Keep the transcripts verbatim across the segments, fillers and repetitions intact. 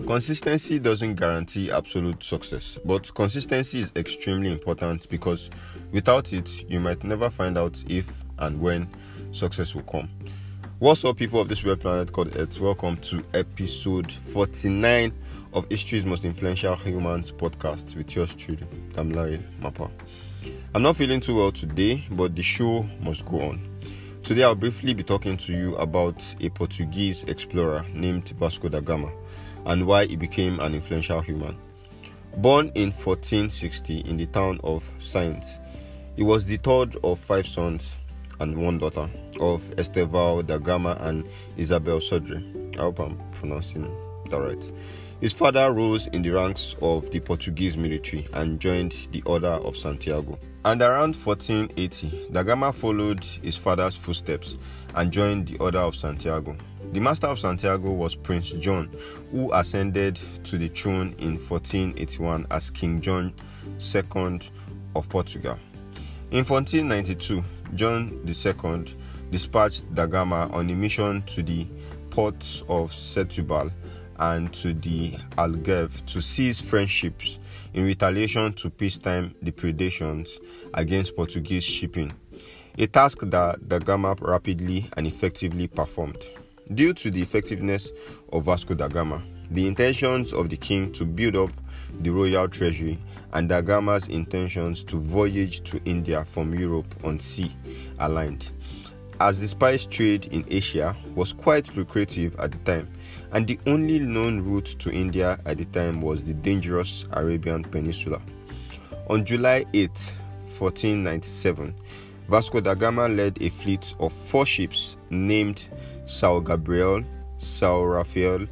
Consistency doesn't guarantee absolute success, but consistency is extremely important because without it, you might never find out if and when success will come. What's up, people of this weird planet called Earth? Welcome to episode forty-nine of History's Most Influential Humans podcast with yours truly, Damilare Mapa. I'm not feeling too well today, but the show must go on. Today, I'll briefly be talking to you about a Portuguese explorer named Vasco da Gama and why he became an influential human. Born in fourteen sixty in the town of Saintes, he was the third of five sons and one daughter of Estevão da Gama and Isabel Sodré. I hope I'm pronouncing that right. His father rose in the ranks of the Portuguese military and joined the Order of Santiago. And around fourteen eighty, da Gama followed his father's footsteps and joined the Order of Santiago. The Master of Santiago was Prince John, who ascended to the throne in fourteen eighty-one as King John the Second of Portugal. In fourteen ninety-two, John the Second dispatched da Gama on a mission to the ports of Setúbal and to the Algarve to seize French ships in retaliation to peacetime depredations against Portuguese shipping, a task that da Gama rapidly and effectively performed. Due to the effectiveness of Vasco da Gama, the intentions of the king to build up the royal treasury, and da Gama's intentions to voyage to India from Europe on sea aligned, as the spice trade in Asia was quite lucrative at the time, and the only known route to India at the time was the dangerous Arabian Peninsula. On July eighth, fourteen ninety-seven, Vasco da Gama led a fleet of four ships named São Gabriel, São Rafael,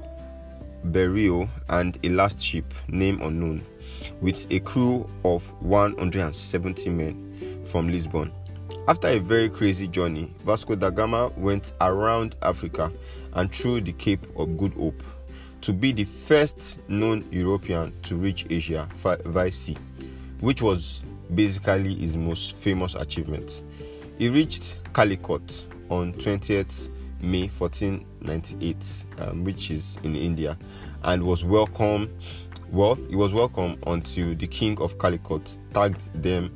Berrio, and a last ship, name unknown, with a crew of one hundred seventy men from Lisbon. After a very crazy journey, Vasco da Gama went around Africa and through the Cape of Good Hope to be the first known European to reach Asia via sea, which was basically his most famous achievement. He reached Calicut on twentieth May fourteen ninety-eight, um, which is in India, and was welcome. Well, he was welcome until the king of Calicut tagged them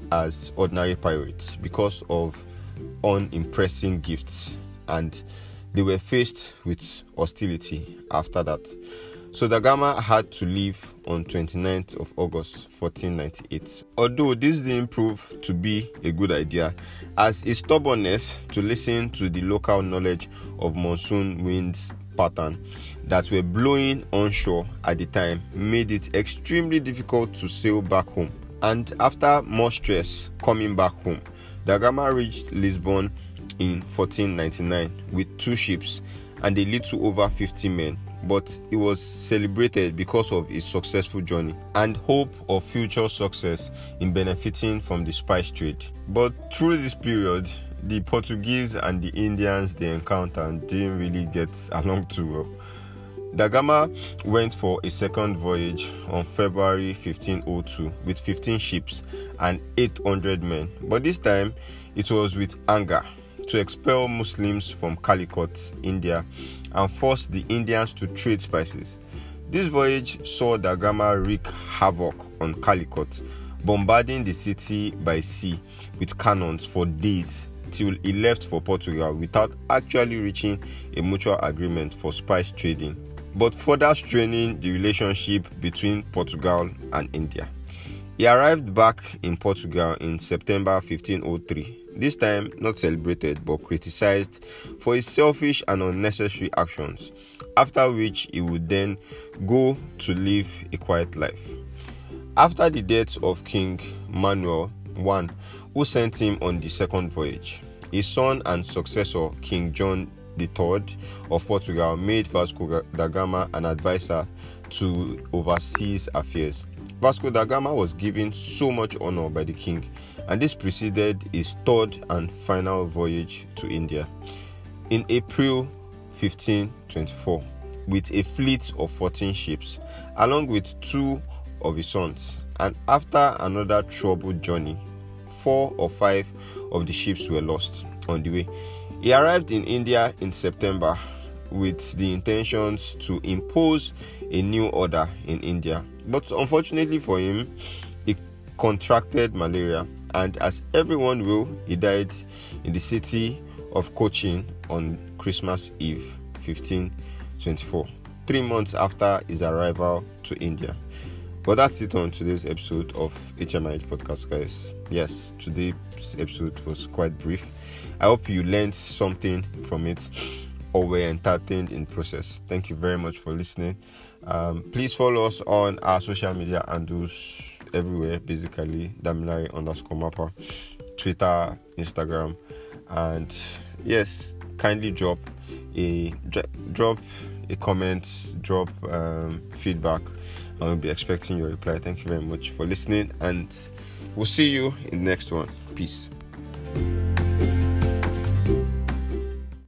as ordinary pirates because of unimpressive gifts, and they were faced with hostility after that. So da Gama had to leave on twenty-ninth of August fourteen ninety-eight. Although this didn't prove to be a good idea, as his stubbornness to listen to the local knowledge of monsoon winds pattern that were blowing onshore at the time made it extremely difficult to sail back home. And after more stress coming back home, da Gama reached Lisbon in fourteen ninety-nine with two ships and a little over fifty men. But he was celebrated because of his successful journey and hope of future success in benefiting from the spice trade. But through this period, the Portuguese and the Indians they encountered didn't really get along too well. Da Gama went for a second voyage on February fifteen oh two with fifteen ships and eight hundred men, but this time it was with anger to expel Muslims from Calicut, India, and force the Indians to trade spices. This voyage saw da Gama wreak havoc on Calicut, bombarding the city by sea with cannons for days till he left for Portugal without actually reaching a mutual agreement for spice trading, but further straining the relationship between Portugal and India. He arrived back in Portugal in September fifteen oh three, this time not celebrated but criticized for his selfish and unnecessary actions, after which he would then go to live a quiet life. After the death of King Manuel the First, who sent him on the second voyage, his son and successor, King John the Third of Portugal, made Vasco da Gama an advisor to overseas affairs. Vasco da Gama was given so much honor by the king, and this preceded his third and final voyage to India. In April fifteen twenty-four, with a fleet of fourteen ships, along with two of his sons, and after another troubled journey, four or five of the ships were lost on the way. He arrived in India in September with the intentions to impose a new order in India. But unfortunately for him, he contracted malaria, and as everyone will, he died in the city of Cochin on Christmas Eve, fifteen twenty-four, three months after his arrival to India. But that's it on today's episode of H M I H Podcast, guys. Yes, today's episode was quite brief. I hope you learned something from it or were entertained in process. Thank you very much for listening. Um, please follow us on our social media handles everywhere, basically Damilare underscore Mappa, Twitter, Instagram, and yes, kindly drop a drop a comment, drop um, feedback. I will be expecting your reply. Thank you very much for listening, and we'll see you in the next one. Peace.